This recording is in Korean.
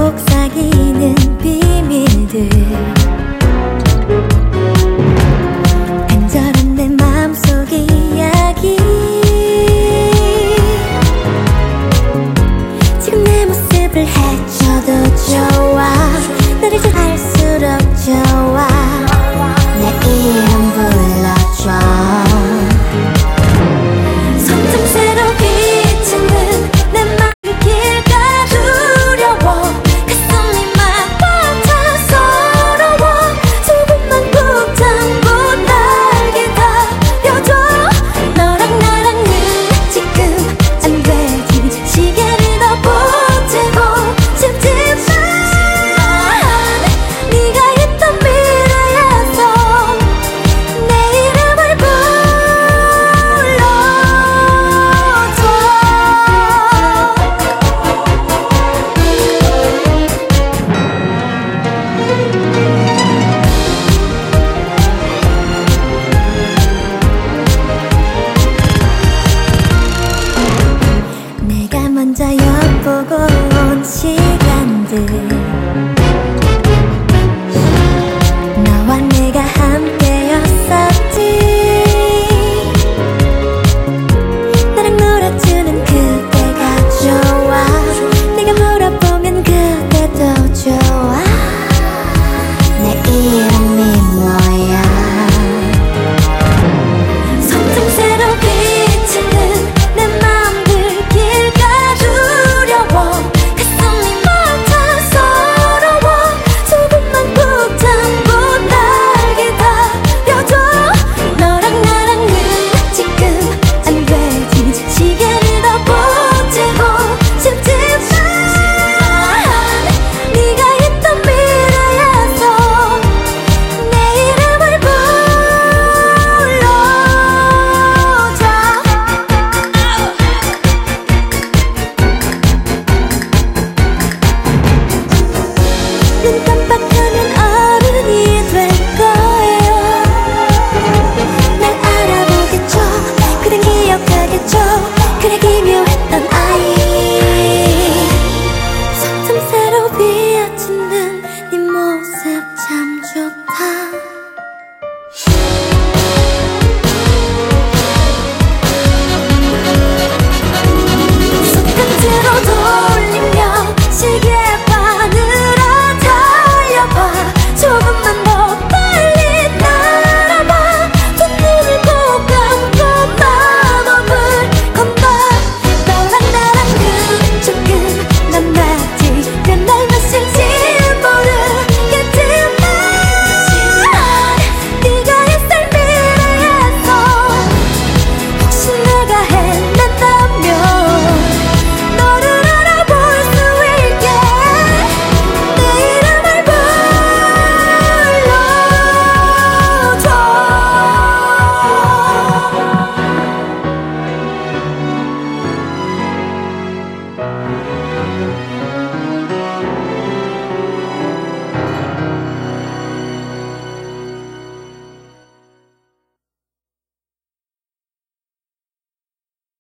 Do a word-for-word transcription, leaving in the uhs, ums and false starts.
속삭이는 비밀들 간절한 내 마음속 이야기 지금 내 모습을 해줘도 좋아 너를 좀 알수록 좋아 내 이름 불러줘 점점 새로 비치는 내 맘 길가 두려워 가슴이 막 벅차 서러워 조금만 꾹 참고 날개 달려줘 너랑 나랑은 지금 안 되지 시계를 더 보채고 싶지만 네가 있던 미래에서 내 이름을 불러줘 내가 먼저 엿보고 온 시간들 너와 내가 함께였었지 나랑 놀아주는 그때가 좋아 내가 물어보면 그때도 좋아 내 이름이 뭐야 점점 새로 비치는 내 맘들 길가 두려워 가슴이 벅차 서러워 조금만 꾹 참고 날개 달려줘 너랑 나랑은 지금 안 되지 시계를 더 보채고 싶지만 네가 있던 미래에서 내 이름을 불러줘 눈 깜빡하면 어른이 될 거예요 날 알아보겠죠 그댄 기억하겠죠 그래 기묘했던 아이